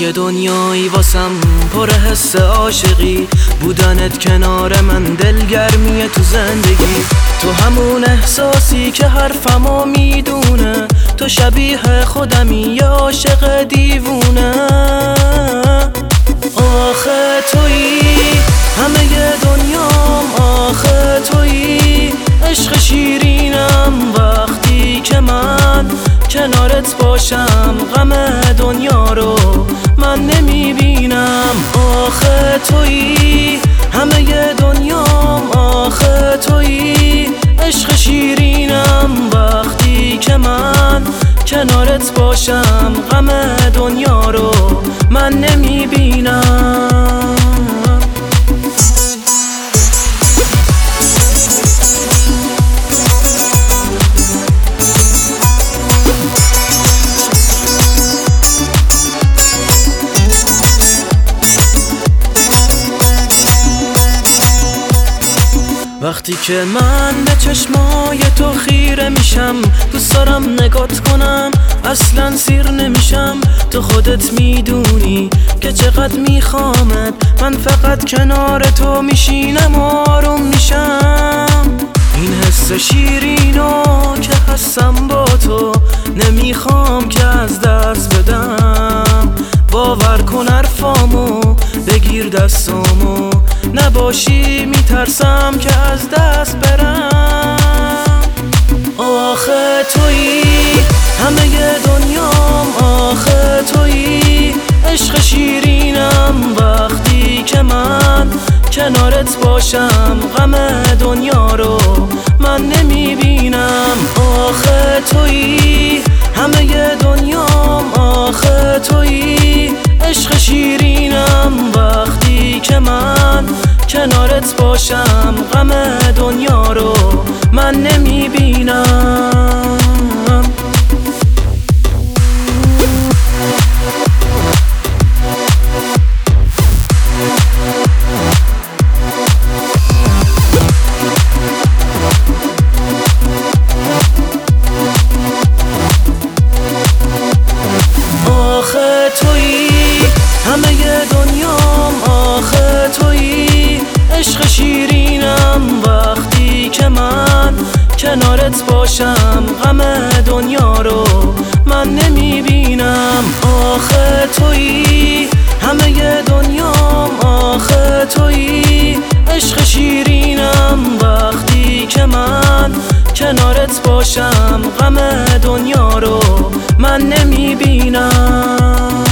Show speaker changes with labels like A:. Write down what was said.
A: یه دنیایی واسم پر حس عاشقی، بودنت کنار من دلگرمیه تو زندگی. تو همون احساسی که حرفمو میدونه، تو شبیه خودمی یه عاشق دیوونه. آخه تویی همه ی دنیام، آخه تویی عشق شیرینم. وقتی که من کنارت باشم غم دنیا رو من نمیبینم. آخه تویی همه ی دنیام، آخه تویی عشق شیرینم. وقتی که من کنارت باشم غم دنیا رو من نمیبینم. وقتی که من به چشمای تو خیره میشم، دوست دارم نگات کنم اصلا سیر نمیشم. تو خودت میدونی که چقدر میخوامت، من فقط کنار تو میشینم آروم میشم. این حس شیرینو که هستم با تو نمیخوام که از دست بدم. باور کن حرفامو بگیر دستامو، نباشی میترسم که از دست برم. آخه تویی همه ی دنیام، آخه تویی عشق شیرینم. وقتی که من کنارت باشم غم دنیا رو من نمیبینم. آخه تویی همه ی دنیام، آخه تویی عشق شیرینم. وقتی که من کنارت باشم غم دنیا رو من نمیبینم. آخه تویی همه ی دنیام، آخه تویی عشق شیرینم. وقتی که من کنارت باشم غم دنیا رو من نمیبینم. آخه تویی همه ی دنیام، آخه تویی عشق شیرینم. وقتی که من کنارت باشم غم دنیا رو من نمیبینم.